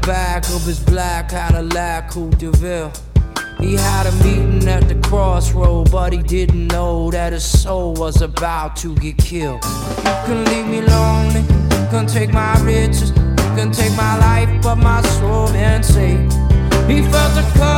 back of his black Cadillac Coupe de Ville. He had a meeting at the crossroad, but he didn't know that his soul was about to get killed. You can leave me lonely, you can take my riches, you can take my life, but my soul ain't safe. He felt a